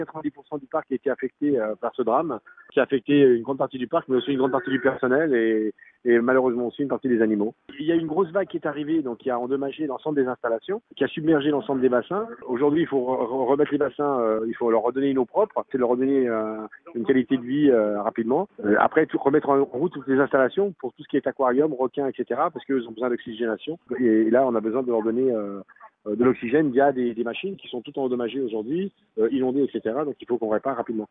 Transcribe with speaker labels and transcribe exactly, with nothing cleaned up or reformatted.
Speaker 1: quatre-vingt-dix pour cent du parc a été affecté euh, par ce drame, qui a affecté une grande partie du parc, mais aussi une grande partie du personnel et, et malheureusement aussi une partie des animaux. Il y a une grosse vague qui est arrivée, donc qui a endommagé l'ensemble des installations, qui a submergé l'ensemble des bassins. Aujourd'hui, il faut re- remettre les bassins, euh, il faut leur redonner une eau propre, c'est leur redonner euh, une qualité de vie euh, rapidement. Euh, après, tout, remettre en route toutes les installations pour tout ce qui est aquarium, requins, et cetera, parce qu'eux ont besoin d'oxygénation. Et, et là, on a besoin de leur donner euh, de l'oxygène via des, des machines qui sont toutes endommagées aujourd'hui, euh, inondées, et cetera. Donc il faut qu'on répare rapidement.